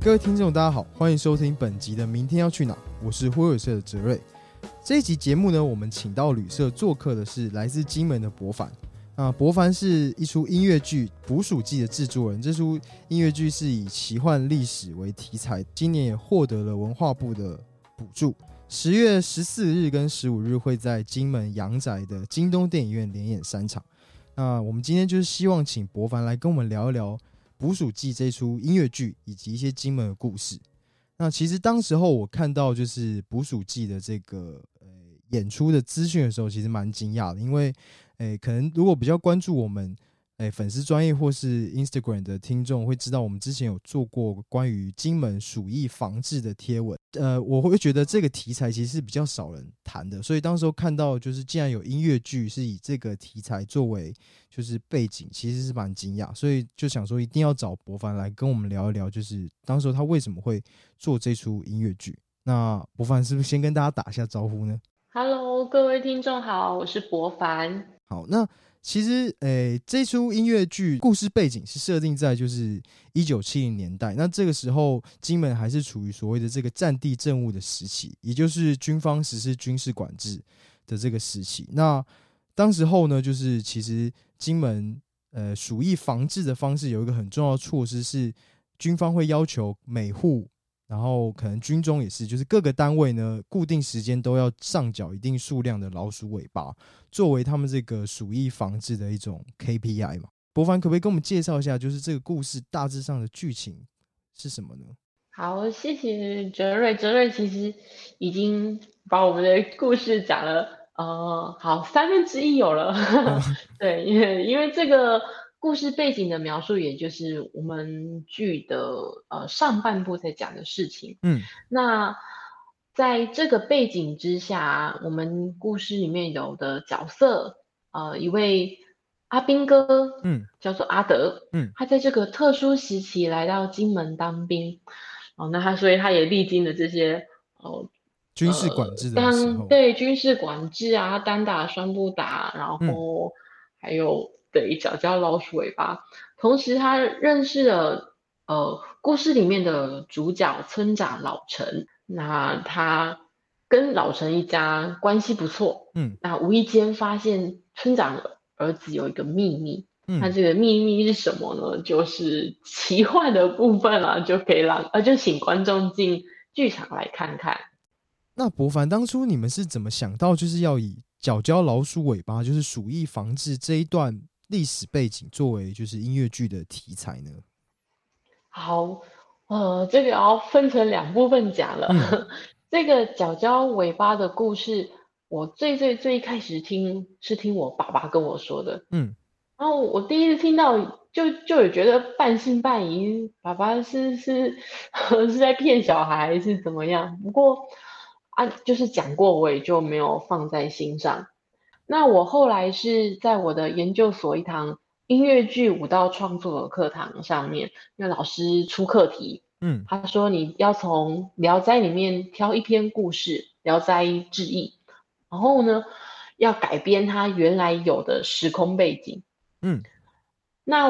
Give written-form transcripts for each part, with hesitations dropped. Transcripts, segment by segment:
各位听众大家好，欢迎收听本集的明天要去哪，我是忽悠社的哲瑞。这一集节目呢，我们请到旅社做客的是来自金门的博凡。博凡是一出音乐剧《捕鼠记》的制作人，这出音乐剧是以奇幻历史为题材，今年也获得了文化部的补助。10月14日跟15日会在金门阳宅的金东电影院连演3场。那我们今天就是希望请博凡来跟我们聊一聊《捕鼠记》这出音乐剧以及一些金门的故事。那其实当时候我看到就是《捕鼠记》的这个演出的资讯的时候，其实蛮惊讶的，因为可能如果比较关注我们粉丝专页或是 Instagram 的听众会知道，我们之前有做过关于金门鼠疫防治的贴文。我会觉得这个题材其实是比较少人谈的，所以当时候看到就是竟然有音乐剧是以这个题材作为就是背景，其实是蛮惊讶，所以就想说一定要找博凡来跟我们聊一聊，就是当时候他为什么会做这出音乐剧。那博凡是不是先跟大家打一下招呼呢？ Hello，各位听众好，我是博凡。 好，那其实这出音乐剧故事背景是设定在就是1970年代，那这个时候金门还是处于所谓的这个战地政务的时期，也就是军方实施军事管制的这个时期。那当时候呢，就是其实金门鼠疫防治的方式有一个很重要的措施是，军方会要求每户，然后可能军中也是，就是各个单位呢，固定时间都要上缴一定数量的老鼠尾巴，作为他们这个鼠疫防治的一种 KPI 嘛。博凡可不可以跟我们介绍一下，就是这个故事大致上的剧情是什么呢？ 好，谢谢哲瑞。哲瑞其实已经把我们的故事讲了，好1/3有了。对，因为这个故事背景的描述，也就是我们剧的上半部在讲的事情。 嗯那在这个背景之下，我们故事里面有的角色，一位阿兵哥， 嗯叫做阿德， 嗯他在这个特殊时期来到金门当兵。所以他也历经了这些军事管制的时候。 对军事管制啊，单打双不打，然嗯后还有对脚叫老鼠尾巴。同时，他认识了故事里面的主角村长老陈。那他跟老陈一家关系不错。 嗯那无意间发现村长的儿子有一个秘密。那嗯。 这个秘密是什么呢？就是奇幻的部分了，就可以就请观众进剧场来看看。 那博凡当初你们是怎么想到就是要以角交老鼠尾巴，就是鼠疫防治这一段历史背景作为就是音乐剧的题材呢？ 好，这个要分成2部分讲了。 嗯这个角交尾巴的故事，我最一开始听我爸爸跟我说的。 嗯然后我第一次听到就有觉得半信半疑，爸爸是在骗小孩是怎么样？不过就是讲过，我也就没有放在心上。那我后来是在我的研究所一堂音乐剧舞蹈创作的课堂上面，因为老师出课题， 嗯他说你要从《聊斋》里面挑一篇故事，《聊斋志异》，然后呢要改编它原来有的时空背景。 嗯那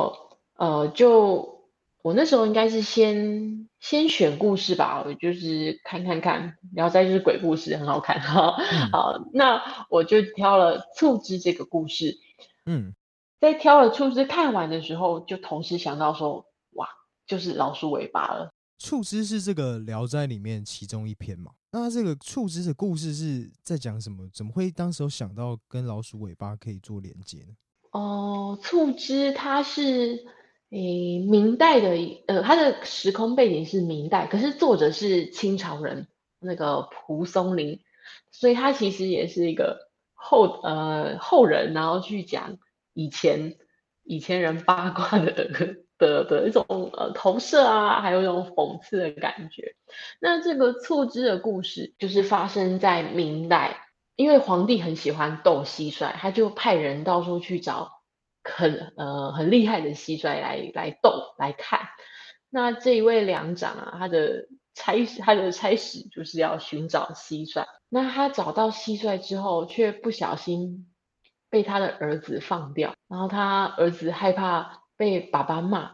我那时候应该是先选故事吧，我就是看《聊斋》就是鬼故事，很好看哈。 嗯好，那我就挑了《醋汁》这个故事。 嗯。 在挑了《醋汁》看完的时候，就同时想到说，哇，就是老鼠尾巴了。 触之是这个《聊斋》里面其中一篇嘛？那它这个触之的故事是在讲什么？怎么会当时有想到跟老鼠尾巴可以做连接呢？ 醋汁它是明代的它的时空背景是明代，可是作者是清朝人，那个蒲松龄，所以他其实也是一个后人，然后去讲以前以前人八卦的一种投射啊，还有一种讽刺的感觉。那这个醋汁的故事就是发生在明代。因为皇帝很喜欢斗蟋蟀，他就派人到处去找很厉害的蟋蟀来斗来看。那这一位良长啊，他的差使就是要寻找蟋蟀。那他找到蟋蟀之后，却不小心被他的儿子放掉，然后他儿子害怕被爸爸骂，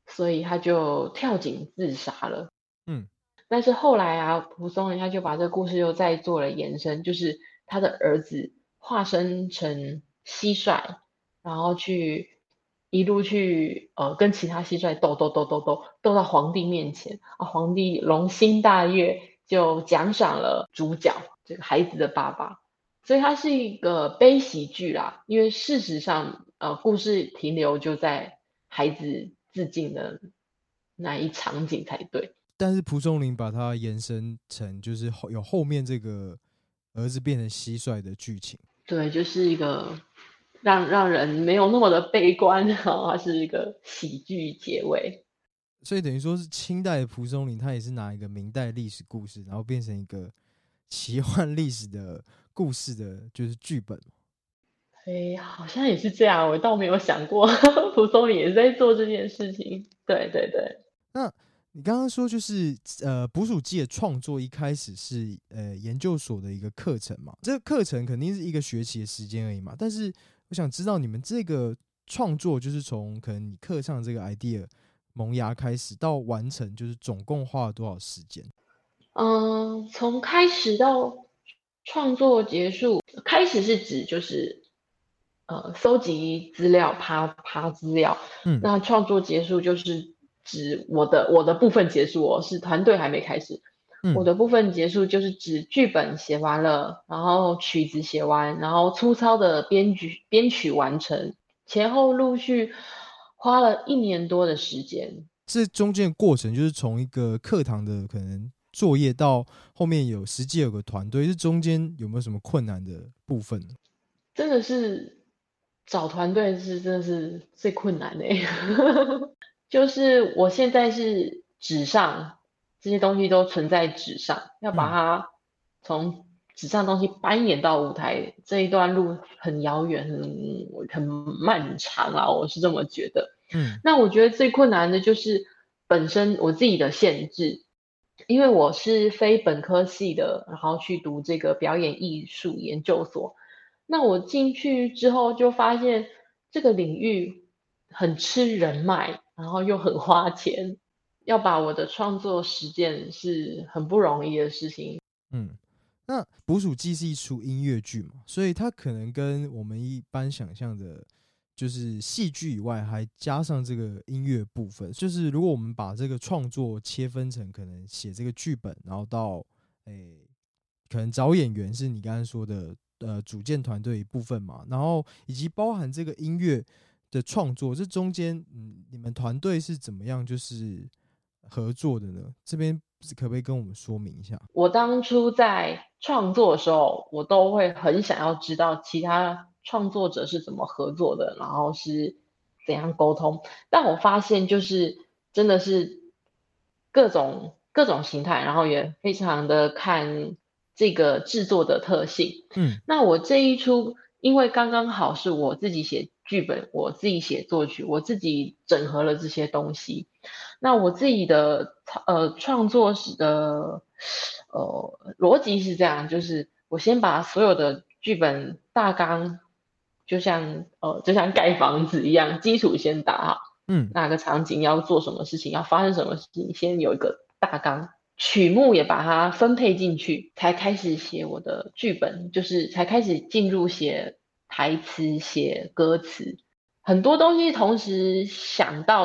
所以他就跳井自杀了。 嗯， 但是后来啊，蒲松龄他就把这个故事又再做了延伸，就是他的儿子化身成蟋蟀，然后一路去跟其他蟋蟀斗到皇帝面前啊，皇帝龙心大悦，就奖赏了主角这个孩子的爸爸。所以它是一个悲喜剧啦，因为事实上故事停留就在孩子自尽的那一场景才对。 但是蒲松龄把它延伸成就是有后面这个儿子变成蟋蟀的剧情。 对，就是一个让人没有那么的悲观，它是一个喜剧结尾。 所以等于说是清代的蒲松龄，他也是拿一个明代历史故事，然后变成一个奇幻历史的故事的，就是剧本。 好像也是这样，我倒没有想过蒲松龄也是在做这件事情。对对对。 那你刚刚说就是捕鼠记的创作一开始是研究所的一个课程嘛，这个课程肯定是一个学期的时间而已嘛，但是我想知道你们这个创作就是从可能你课上这个 idea 萌芽开始到完成，就是总共花了多少时间？ 从开始到创作结束，开始是指就是搜集资料、爬资料， 嗯那创作结束就是指我的部分结束哦，是团队还没开始。我嗯， 的部分结束就是指剧本写完了，然后曲子写完，然后粗糙的编曲完成，前后陆续花了1年多的时间。 这中间的过程就是从一个课堂的可能作业到后面实际有个团队，这中间有没有什么困难的部分呢？ 真的是找团队真的是最困难的欸。就是我现在是纸上这些东西都存在纸上，要把嗯它从纸上东西搬演到舞台，这一段路很遥远，很漫长啊，我是这么觉得。 嗯那我觉得最困难的就是本身我自己的限制，因为我是非本科系的，然后去读这个表演艺术研究所。那我进去之后就发现这个领域很吃人脉，然后又很花钱，要把我的创作实践是很不容易的事情。 嗯。那《捕鼠记》是一出音乐剧嘛，所以它可能跟我们一般想象的，就是戏剧以外，还加上这个音乐部分。就是如果我们把这个创作切分成可能写这个剧本，然后到可能找演员是你刚才说的组建团队一部分嘛，然后以及包含这个音乐的创作，这中间你们团队是怎么样就是合作的呢？这边可不可以跟我们说明一下？ 我当初在创作的时候，我都会很想要知道其他创作者是怎么合作的，然后是怎样沟通。但我发现就是真的是各种形态，然后也非常的看这个制作的特性。 嗯那我这一出，因为刚刚好是我自己写剧本，我自己写作曲，我自己整合了这些东西。那我自己的创作时的逻辑是这样，就是我先把所有的剧本大纲，就像盖房子一样，基础先打好， 嗯哪个场景要做什么事情，要发生什么事情，先有一个大纲，曲目也把它分配进去，才开始写我的剧本，就是才开始进入写台词、写歌词。很多东西同时想到，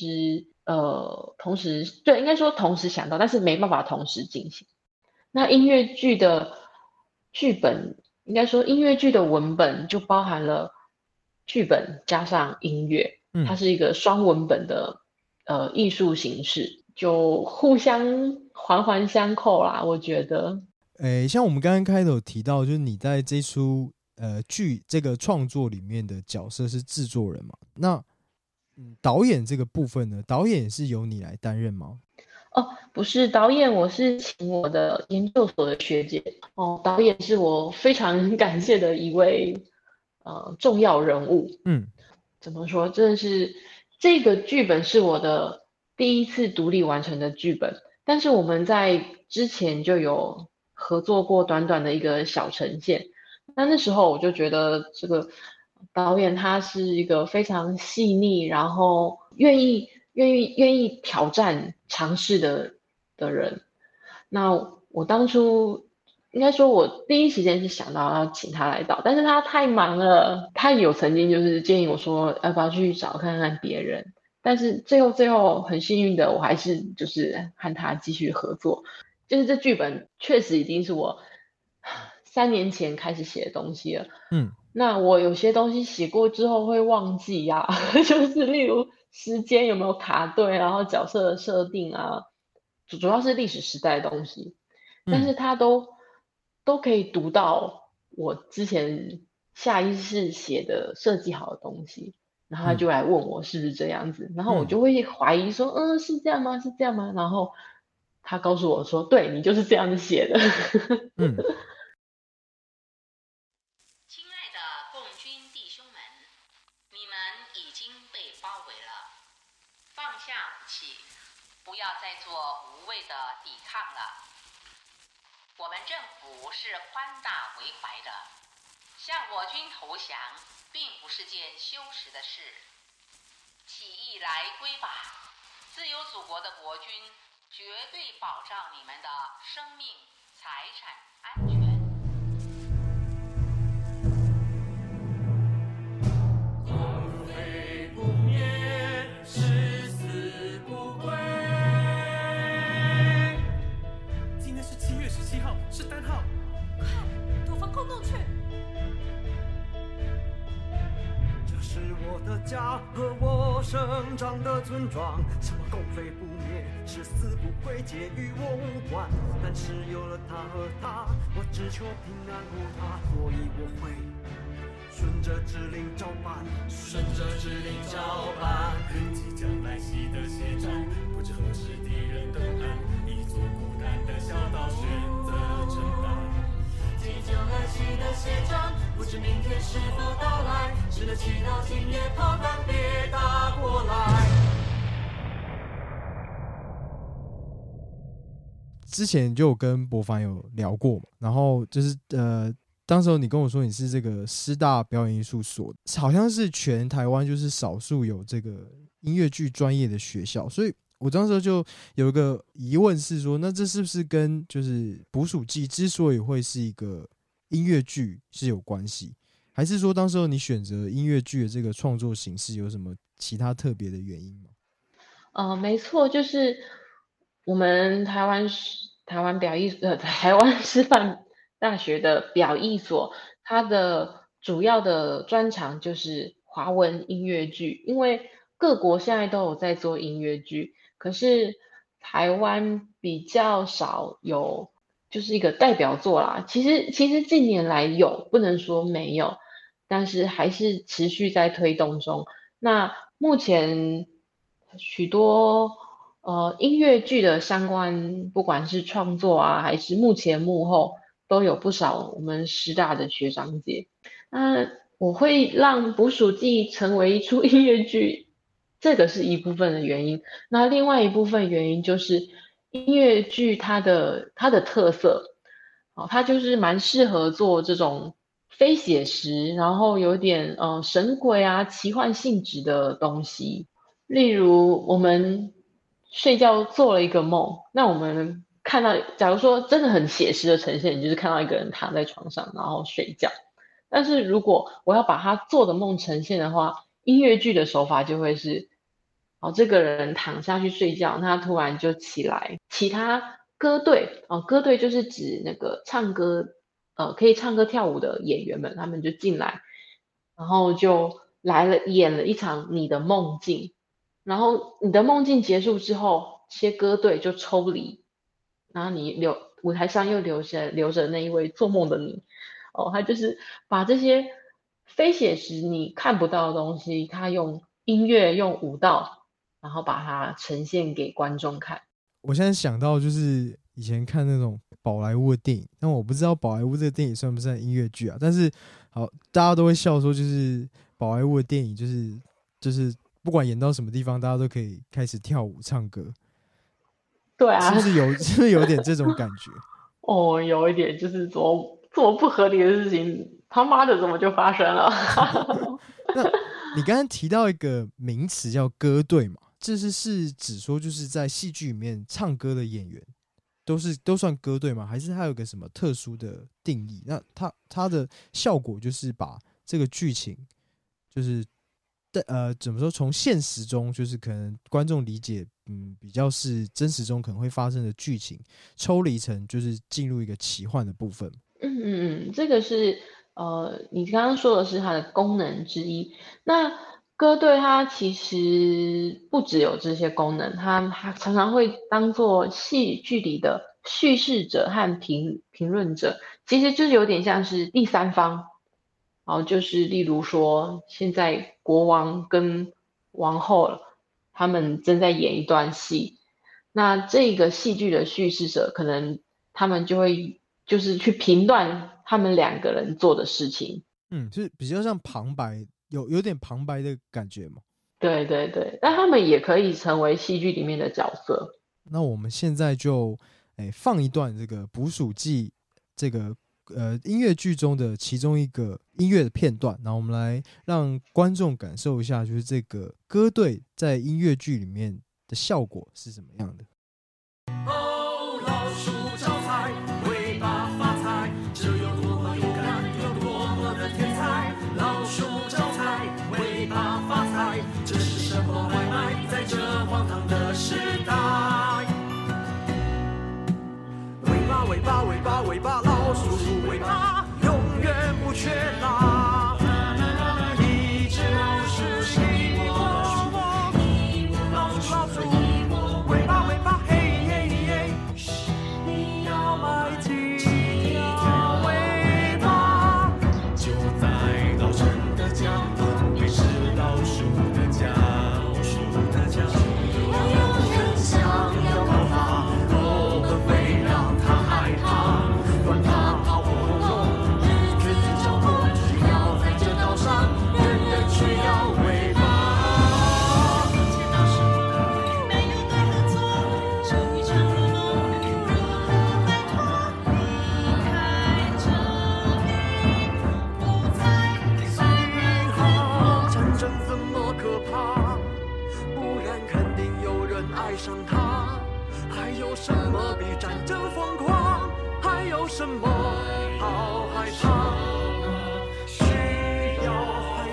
同时对，应该说同时想到，但是没办法同时进行。那音乐剧的剧本，应该说音乐剧的文本就包含了剧本加上音乐，它嗯。 是一个双文本的艺术形式，就互相环环相扣啦，我觉得。 像我们刚刚开头提到，就是你在这出剧这个创作里面的角色是制作人嘛？那导演这个部分呢？导演也是由你来担任吗？ 哦，不是导演，我是请我的研究所的学姐。哦，导演是我非常感谢的一位重要人物。 嗯怎么说？真的是这个剧本是我的第一次独立完成的剧本，但是我们在之前就有合作过短短的一个小呈现。那时候我就觉得这个导演他是一个非常细腻，然后愿意愿意挑战尝试的人。那我当初应该说，我第一时间是想到要请他来导，但是他太忙了，他有曾经就是建议我说要不要去找看看别人，但是最后很幸运的，我还是就是和他继续合作。就是这剧本确实已经是我3年前开始写的东西了。 嗯那我有些东西写过之后会忘记呀、就是例如时间有没有卡对，然后角色的设定啊，主要是历史时代的东西，但嗯是他都可以读到我之前下意识写的设计好的东西，然后他嗯就来问我是不是这样子，然后我嗯就会怀疑说，是这样吗？是这样吗？然后他告诉我说，对你就是这样子写的。 嗯， 亲爱的共军弟兄们，你们已经被包围了，放下武器，不要再做无谓的抵抗了。我们政府是宽大为怀的，向我军投降并不是件羞耻的事。起义来归吧，自由祖国的国军绝对保障你们的生命、财产安全。 是单号， 快躲防空洞去！ 这是我的家和我生长的村庄，什么共匪不灭，誓死不归，皆与我无关。但是有了他和他，我只求平安无他，所以我会顺着指令照办，顺着指令照办。即将来袭的血战，不知何时敌人登岸，一座孤单的小岛选择承担。即将来袭的血战，不知明天是否到来，只能祈祷今夜炮弹别打过来。 之前就有跟博凡有聊过嘛，然后就是当时候你跟我说你是这个师大表演艺术所，好像是全台湾就是少数有这个音乐剧专业的学校，所以我当时候就有一个疑问是说，那这是不是跟就是捕鼠记之所以会是一个音乐剧是有关系，还是说当时候你选择音乐剧的这个创作形式有什么其他特别的原因吗？ 没错，就是我们台湾台湾师范大学的表艺所，它的主要的专长就是华文音乐剧，因为各国现在都有在做音乐剧，可是台湾比较少有，就是一个代表作啦。其实近年来有，不能说没有，但是还是持续在推动中。那目前许多音乐剧的相关，不管是创作啊，还是幕前幕后，都有不少我们师大的学长姐。那我会让捕鼠记成为一出音乐剧，这个是一部分的原因。那另外一部分原因就是音乐剧它的特色，它就是蛮适合做这种非写实，然后有点神鬼啊、奇幻性质的东西。例如我们睡觉做了一个梦，那我们看到，假如说真的很写实的呈现，你就是看到一个人躺在床上然后睡觉。但是如果我要把他做的梦呈现的话，音乐剧的手法就会是，这个人躺下去睡觉，他突然就起来，其他歌队，歌队就是指那个唱歌，可以唱歌跳舞的演员们，他们就进来，然后就来了，演了一场你的梦境，然后你的梦境结束之后，这些歌队就抽离，然后舞台上又留着那一位做梦的你。他就是把这些非写实你看不到的东西，他用音乐、用舞蹈，然后把它呈现给观众看。 我现在想到就是以前看那种宝莱坞的电影，但我不知道宝莱坞这个电影算不算音乐剧啊？但是好，大家都会笑说，就是宝莱坞的电影就是不管演到什么地方，大家都可以开始跳舞唱歌。 对啊， 是不是有点这种感觉？ 有一点就是这么不合理的事情，他妈的怎么就发生了？ 那你刚刚提到一个名词叫歌队嘛？ 这是指说就是在戏剧里面唱歌的演员都算歌队吗？还是它有个什么特殊的定义？那它的效果就是把这个剧情就是怎么说？从现实中就是可能观众理解比较是真实中可能会发生的剧情，抽离成就是进入一个奇幻的部分。 这个是你刚刚说的是它的功能之一。那歌队它其实不只有这些功能，它常常会当做戏剧里的叙事者和评论者，其实就是有点像是第三方。就是例如说，现在国王跟王后他们正在演一段戏，那这个戏剧的叙事者可能他们就会就是去评断他们两个人做的事情。 是比较像旁白，有点旁白的感觉嘛。 对对对，但他们也可以成为戏剧里面的角色。 那我们现在就放一段这个捕鼠记这个音乐剧中的其中一个音乐的片段，然后我们来让观众感受一下，就是这个歌队在音乐剧里面的效果是什么样的。 哦，老鼠招财，尾巴发财，这有多么勇敢，有多么的天才。老鼠招财，尾巴发财，这是什么买卖？在这荒唐的时代。尾巴尾巴尾巴尾巴，老鼠尾巴永远不缺啦。一只老鼠是一窝老鼠，尾巴尾巴嘿嘿嘿，你要买几条尾巴？就在老陈的家，旁边是老鼠的家，老鼠的家。有人想要告发，我们会让他害怕，管他跑不动，日子就过，只要在这岛上，人人需要尾巴。 没有对和错，这一场如梦，如何摆脱？离开这里，不再最好战争怎么可怕？不然肯定有人爱上它。还有什么比战争疯狂？还有什么好害怕？需要害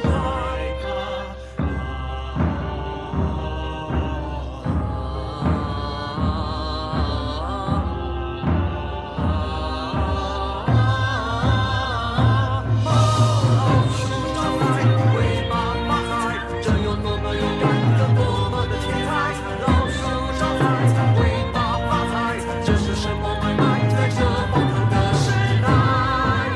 老鼠招财，尾巴发财，这有多么勇敢，有多么的天才。老鼠招财，尾巴发财，这是什么买卖？在这荒唐的时代。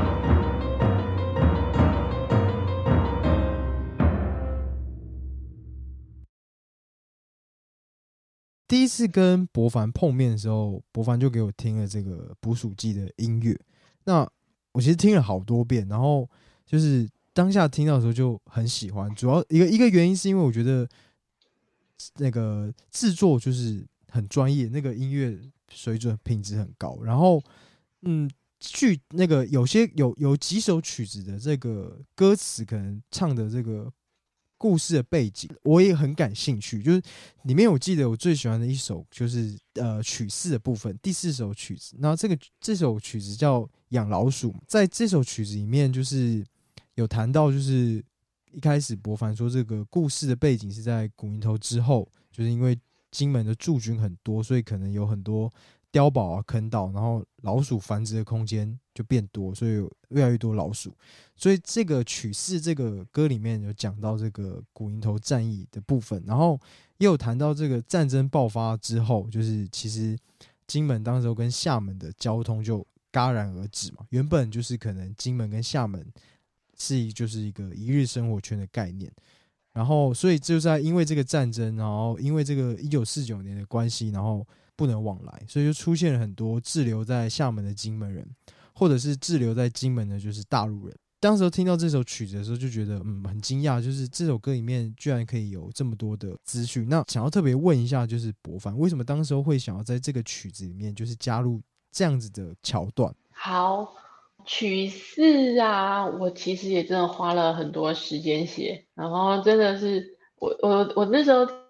第一次跟博凡碰面的时候，博凡就给我听了这个捕鼠记的音乐。那我其实听了好多遍，然后就是当下听到的时候就很喜欢。主要一个原因是因为我觉得那个制作就是很专业，那个音乐水准品质很高。然后剧那个有几首曲子的这个歌词，可能唱的这个故事的背景，我也很感兴趣。就是里面我记得我最喜欢的一首就是曲式的部分，第4首曲子。然后这首曲子叫《养老鼠》，在这首曲子里面就是有谈到，就是一开始博凡说这个故事的背景是在古宁头之后，就是因为金门的驻军很多，所以可能有很多碉堡啊坑道，然后老鼠繁殖的空间就变多，所以有越来越多老鼠。所以这个曲式这个歌里面有讲到这个古宁头战役的部分，然后也有谈到这个战争爆发之后，就是其实金门当时候跟厦门的交通就戛然而止嘛。原本就是可能金门跟厦门就是一个一日生活圈的概念，然后所以就在因为这个战争，然后因为这个1949年的关系，然后不能往来，所以就出现了很多滞留在厦门的金门人，或者是滞留在金门的就是大陆人。当时听到这首曲子的时候就觉得很惊讶，就是这首歌里面居然可以有这么多的资讯。那想要特别问一下，就是博凡为什么当时候会想要在这个曲子里面就是加入这样子的桥段？ 好，曲式啊，我其实也真的花了很多时间写，然后真的是我那时候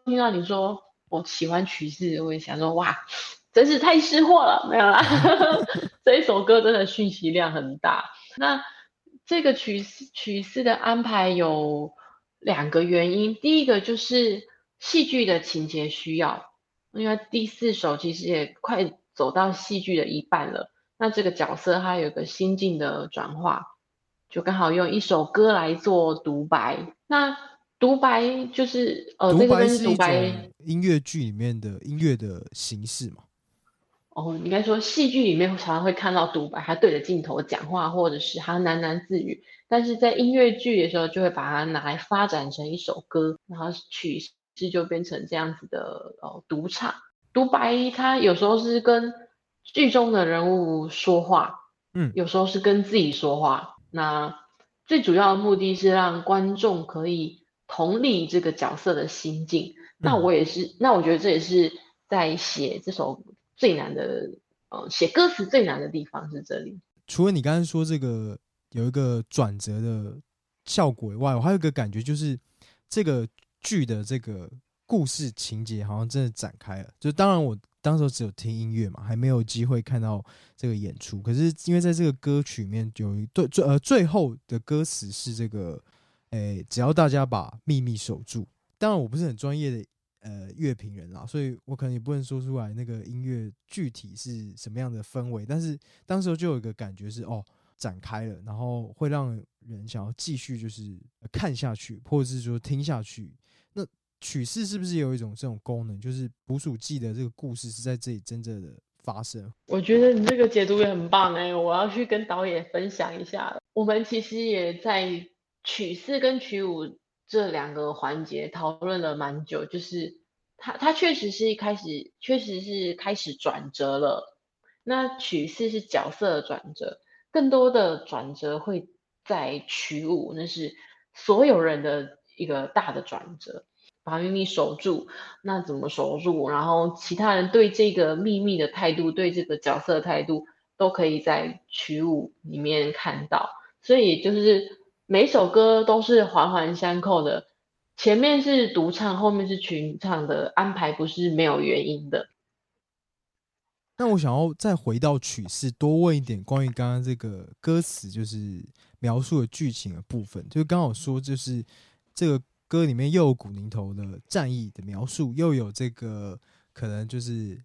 听到你说我喜欢曲式，我也想说哇，真是太识货了，没有啦。这一首歌真的讯息量很大。那这个曲式的安排有2个原因，第一个就是戏剧的情节需要，因为第4首其实也快走到戏剧的一半了，那这个角色他有个心境的转化，就刚好用一首歌来做独白。那独白就是独这个跟白是一独白种音乐剧里面的音乐的形式嘛？ 应该说戏剧里面常常会看到独白，他对着镜头讲话，或者是他喃喃自语。但是在音乐剧的时候，就会把它拿来发展成一首歌，然后曲式就变成这样子的独唱。独白它有时候是跟剧中的人物说话，有时候是跟自己说话。那最主要的目的是让观众可以同理这个角色的心境。那我觉得这也是在写这首最难的，写歌词最难的地方是这里。 除了你刚才说这个有一个转折的效果以外，我还有一个感觉就是这个剧的这个故事情节好像真的展开了。就当然我当时只有听音乐嘛，还没有机会看到这个演出。可是因为在这个歌曲里面有一对最后的歌词是这个，只要大家把秘密守住。当然我不是很专业的乐评人啦，所以我可能也不能说出来那个音乐具体是什么样的氛围，但是当时就有一个感觉是展开了，然后会让人想要继续就是看下去，或者是说听下去。那曲式是不是有一种这种功能，就是捕鼠记的这个故事是在这里真正的发生？ 我觉得你这个解读也很棒我要去跟导演分享一下了。我们其实也在曲式跟曲舞这2个环节讨论了蛮久，就是它确实是开始转折了。那曲式是角色的转折，更多的转折会在曲舞，那是所有人的一个大的转折。把秘密守住，那怎么守住？然后其他人对这个秘密的态度，对这个角色的态度，都可以在曲舞里面看到。所以就是每首歌都是环环相扣的，前面是独唱，后面是群唱的安排，不是没有原因的。 那我想要再回到曲式，多问一点关于刚刚这个歌词，就是描述的剧情的部分。就刚好说，就是这个歌里面又有古宁头的战役的描述，又有这个可能就是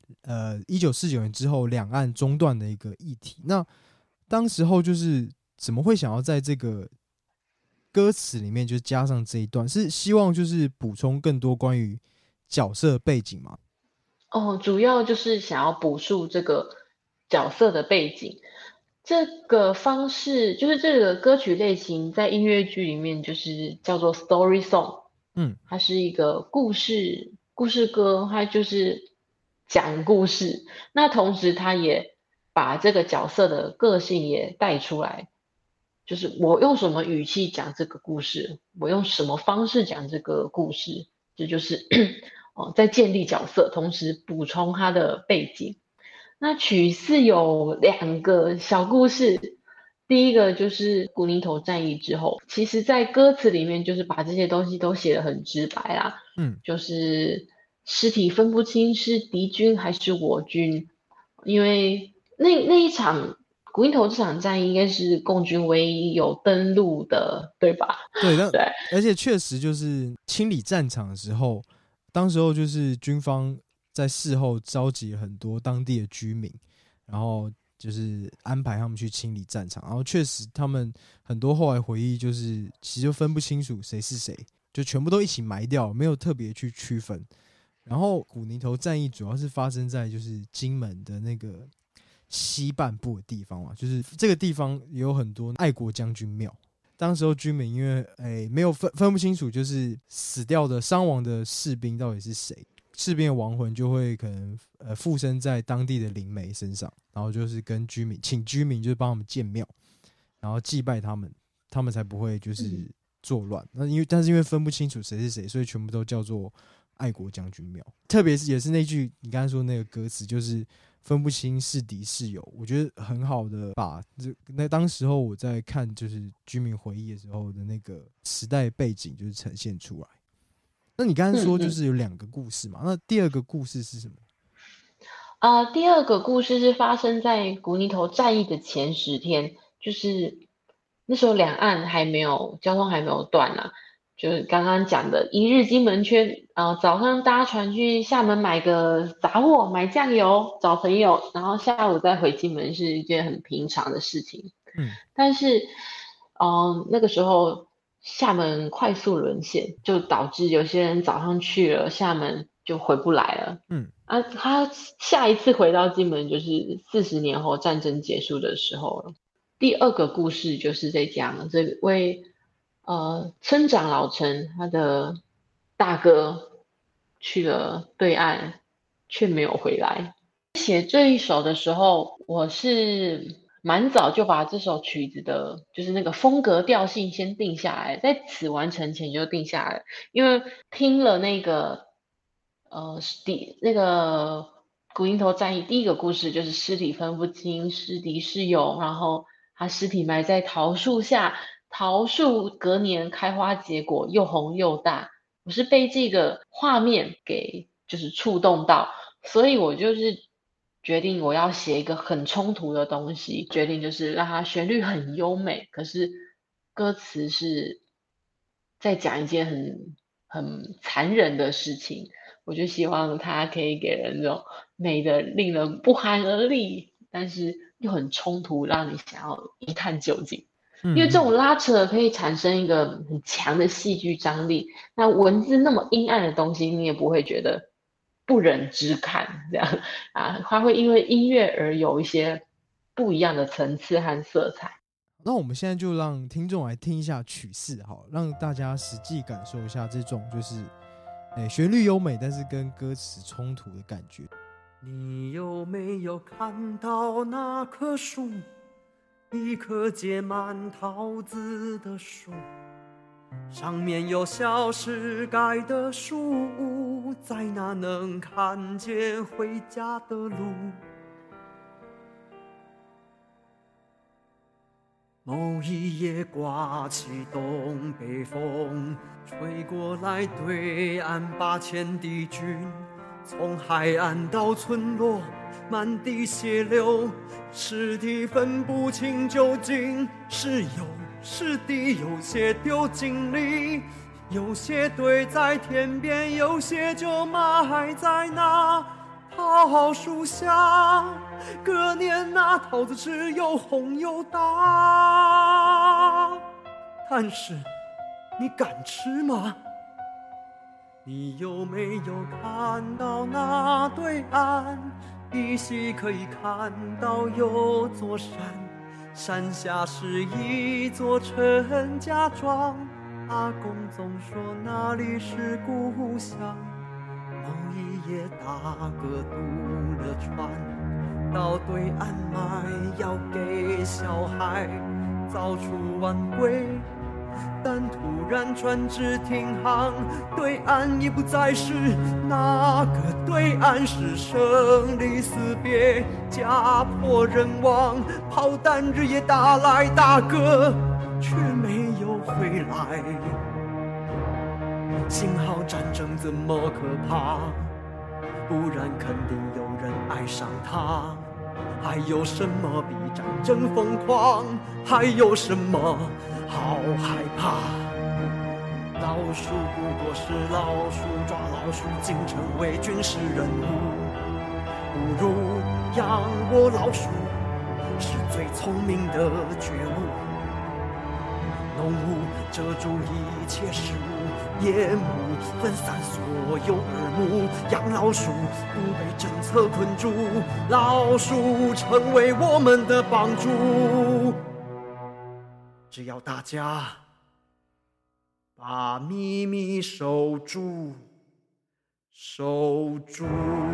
1949年之后两岸中断的一个议题。那当时候就是怎么会想要在这个歌词里面就加上这一段？是希望就是补充更多关于角色背景吗？ 主要就是想要补述这个角色的背景。这个方式就是这个歌曲类型在音乐剧里面就是叫做 story song，它是一个故事歌，它就是讲故事。那同时它也把这个角色的个性也带出来，就是我用什么语气讲这个故事，我用什么方式讲这个故事，这就是在建立角色，同时补充他的背景。那曲式有2个小故事，第一个就是古宁头战役之后，其实在歌词里面就是把这些东西都写得很直白啦，就是尸体分不清是敌军还是我军，因为那一场古宁头这场战役应该是共军唯一有登陆的，对吧？ 对， 对， 而且确实就是清理战场的时候，当时候就是军方在事后召集了很多当地的居民，然后就是安排他们去清理战场，然后确实他们很多后来回忆就是其实就分不清楚谁是谁，就全部都一起埋掉，没有特别去区分。然后古宁头战役主要是发生在就是金门的那个西半部的地方嘛，就是这个地方也有很多爱国将军庙。当时候居民因为没有分不清楚，就是死掉的伤亡的士兵到底是谁，士兵的亡魂就会可能附身在当地的灵媒身上，然后就是跟请居民就是帮他们建庙，然后祭拜他们，他们才不会就是作乱。但是因为分不清楚谁是谁，所以全部都叫做爱国将军庙。特别是也是那句你刚才说那个歌词，就是分不清是敌是友，我觉得很好的把那当时候我在看就是居民回忆的时候的那个时代背景就是呈现出来。 那你刚才说就是有2个故事嘛？那第2个故事是什么？ 第二个故事是发生在古宁头战役的前10天，就是那时候两岸交通还没有断啊，就是刚刚讲的一日金门圈，早上搭船去厦门买个杂货，买酱油，找朋友，然后下午再回金门是一件很平常的事情。但是，那个时候厦门快速沦陷，就导致有些人早上去了厦门就回不来了。他下一次回到金门就是40年后战争结束的时候了。第2个故事就是在讲这位村长老陈他的大哥去了对岸，却没有回来。写这一首的时候，我是蛮早就把这首曲子的，就是那个风格调性先定下来，在此完成前就定下来，因为听了那个古宁头战役第1个故事，就是尸体分不清是敌是友，然后他尸体埋在桃树下，桃树隔年开花结果，又红又大。我是被这个画面给就是触动到，所以我就是决定我要写一个很冲突的东西，决定就是让它旋律很优美，可是歌词是在讲一件很残忍的事情。我就希望它可以给人这种美的令人不寒而栗，但是又很冲突，让你想要一探究竟。因为这种拉扯可以产生一个很强的戏剧张力，那文字那么阴暗的东西，你也不会觉得不忍直看，这样它会因为音乐而有一些不一样的层次和色彩。 那我们现在就让听众来听一下曲式，好，让大家实际感受一下这种就是旋律优美，但是跟歌词冲突的感觉。 你有没有看到那棵树？一棵结满桃子的树，上面有小石盖的树屋，在那能看见回家的路。某一夜刮起东北风，吹过来对岸8000敌军，从海岸到村落满地血流，尸体分不清究竟是友是敌，有些丢井里，有些堆在田边，有些就埋在那桃树下。隔年那桃子只有红又大，但是你敢吃吗？你有没有看到那对岸，依稀可以看到有座山，山下是一座陈家庄，阿公总说那里是故乡。某一夜大哥渡了船，到对岸卖药给小孩，早出晚归，但突然船只停航，对岸已不再是那个对岸，是生离死别，家破人亡，炮弹日夜打来，大哥却没有回来。幸好战争这么可怕，不然肯定有人爱上它。还有什么比战争疯狂？还有什么好害怕？老鼠不过是老鼠，抓老鼠竟成为军事任务。不如养活老鼠，是最聪明的觉悟。浓雾遮住一切事物，夜幕分散所有耳目，养老鼠不被政策困住，老鼠成为我们的帮助。只要大家把秘密守住，守住。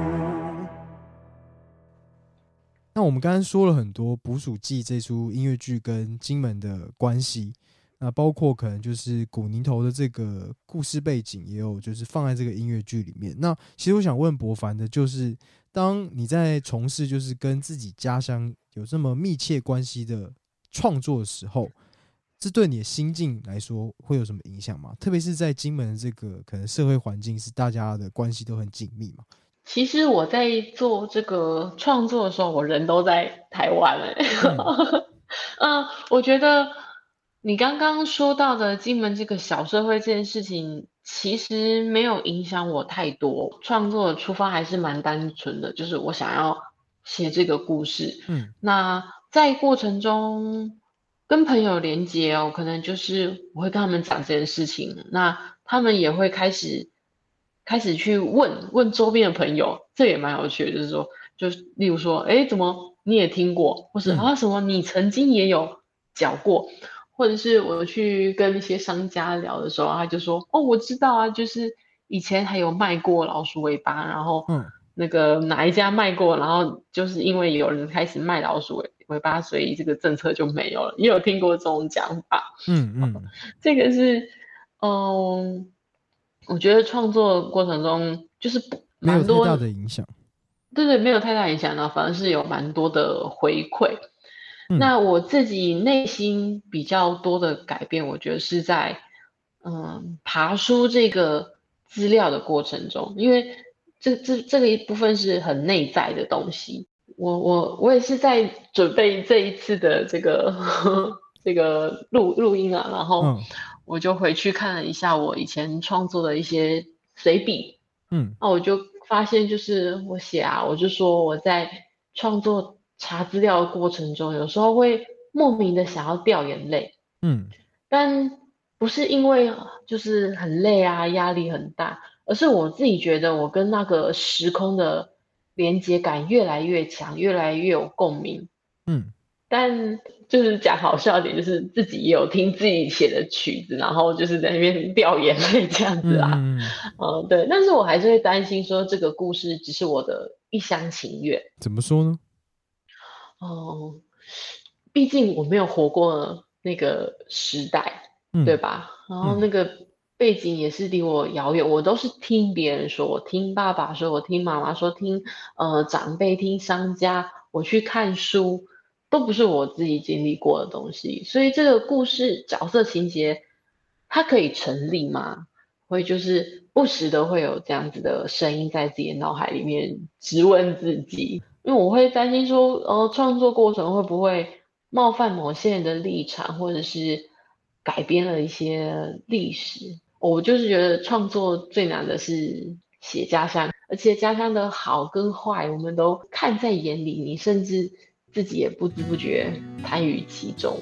那我们刚刚说了很多《捕鼠记》这出音乐剧跟金门的关系，那包括可能就是古宁头的这个故事背景，也有就是放在这个音乐剧里面。那其实我想问博凡的就是，当你在从事就是跟自己家乡有这么密切关系的创作的时候， 这对你的心境来说会有什么影响吗？特别是在金门的这个可能社会环境是大家的关系都很紧密嘛。 其实我在做这个创作的时候，我人都在台湾我觉得你刚刚说到的金门这个小社会这件事情，其实没有影响我太多。创作的出发还是蛮单纯的，就是我想要写这个故事。那在过程中跟朋友连接可能就是我会跟他们讲这件事情，那他们也会开始去问周边的朋友，这也蛮有趣的，就是说，就是例如说，怎么你也听过，或是什么你曾经也有讲过，或者是我去跟一些商家聊的时候，他就说，我知道啊，就是以前还有卖过老鼠尾巴，然后那个哪一家卖过，然后就是因为有人开始卖老鼠尾巴，所以这个政策就没有了，也有听过这种讲法。这个是，我觉得创作过程中就是没有蛮多太大的影响。 对，没有太大影响呢，反而是有蛮多的回馈。那我自己内心比较多的改变，我觉得是在爬梳这个资料的过程中，因为这个一部分是很内在的东西。我也是在准备这一次的这个这个录音啊，然后我就回去看了一下我以前创作的一些随笔，那我就发现就是我写我就说我在创作查资料的过程中，有时候会莫名的想要掉眼泪，但不是因为就是很累压力很大，而是我自己觉得我跟那个时空的连接感越来越强，越来越有共鸣。但就是讲好笑一点，就是自己也有听自己写的曲子，然后就是在那边掉眼泪这样子对。但是我还是会担心说这个故事只是我的一厢情愿。 怎么说呢？ 毕竟我没有活过那个时代，对吧？然后那个背景也是离我遥远，我都是听别人说，我听爸爸说，我听妈妈说，听长辈，听商家，我去看书，都不是我自己经历过的东西，所以这个故事角色情节它可以成立吗？会就是不时的会有这样子的声音在自己的脑海里面质问自己，因为我会担心说，创作过程会不会冒犯某些人的立场，或者是改编了一些历史。我就是觉得创作最难的是写家乡，而且家乡的好跟坏，我们都看在眼里，你甚至自己也不知不觉参与其中。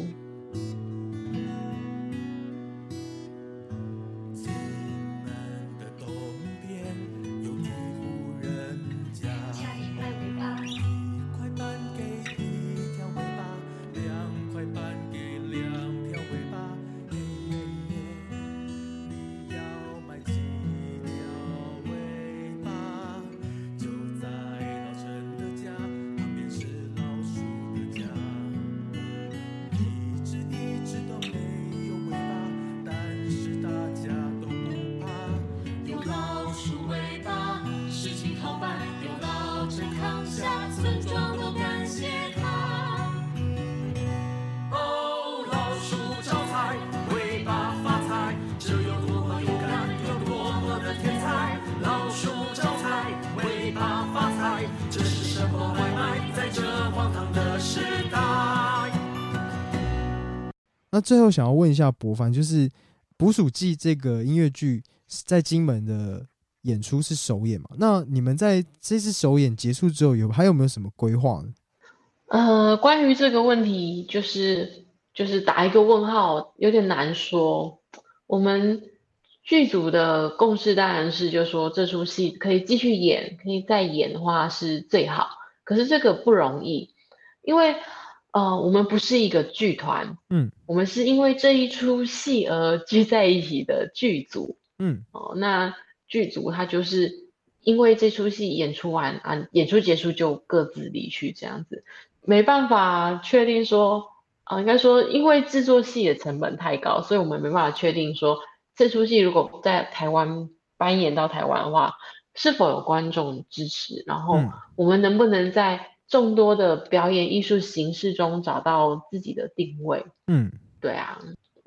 那最后想要问一下博凡，就是《捕鼠记》这个音乐剧在金门的演出是首演嘛？那你们在这次首演结束之后，还有没有什么规划呢？ 关于这个问题，就是打一个问号，有点难说。我们剧组的共识当然是，就说这出戏可以继续演，可以再演的话是最好。可是这个不容易，因为我们不是一个剧团，我们是因为这一出戏而聚在一起的剧组，那剧组它就是因为这出戏演出完演出结束就各自离去这样子，没办法确定说，应该说因为制作戏的成本太高，所以我们没办法确定说这出戏如果在台湾搬演到台湾的话，是否有观众支持，然后我们能不能在众多的表演艺术形式中找到自己的定位。对啊，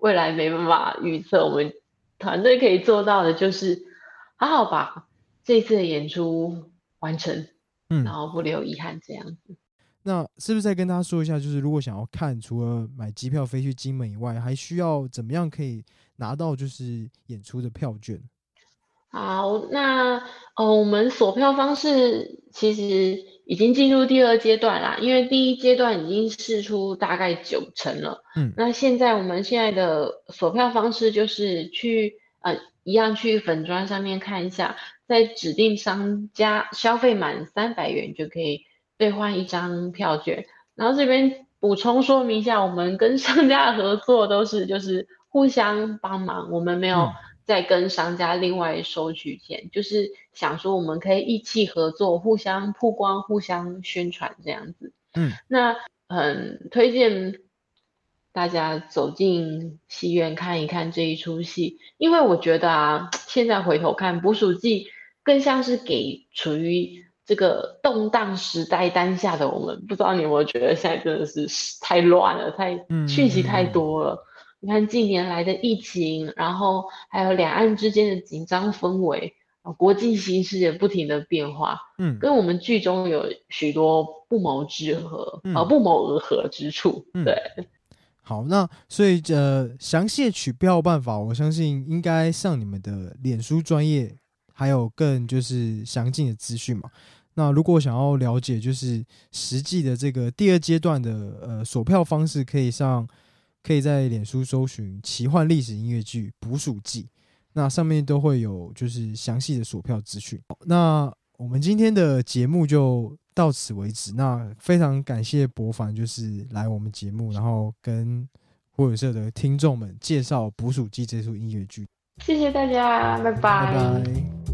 未来没办法预测。我们团队可以做到的就是好好把这次的演出完成，然后不留遗憾这样子。 那是不是再跟大家说一下，就是如果想要看，除了买机票飞去金门以外，还需要怎么样可以拿到就是演出的票券？ 好，那我们锁票方式其实已经进入第二阶段啦，因为第一阶段已经释出大概90%了。那我们现在的锁票方式就是一样去粉专上面看一下，在指定商家消费满300元就可以兑换一张票券。然后这边补充说明一下，我们跟商家的合作都是就是互相帮忙，我们没有再跟商家另外收取钱，就是想说我们可以一起合作，互相曝光、互相宣传这样子。那很推荐大家走进戏院看一看这一出戏，因为我觉得现在回头看《捕鼠记》更像是给处于这个动荡时代当下的我们，不知道你有没有觉得现在真的是太乱了，讯息太多了。你看近年来的疫情，然后还有两岸之间的紧张氛围，国际形势也不停的变化，跟我们剧中有许多不谋而合之处，对。 好，那所以详细的取票办法，我相信应该上你们的脸书专页，还有更就是详尽的资讯嘛。那如果想要了解就是实际的这个第二阶段的锁票方式，可以在脸书搜寻奇幻历史音乐剧《捕鼠记》，那上面都会有就是详细的锁票资讯。那我们今天的节目就到此为止。那非常感谢博凡就是来我们节目，然后跟火友社的听众们介绍《捕鼠记》这出音乐剧。 谢谢大家，拜拜。 拜拜。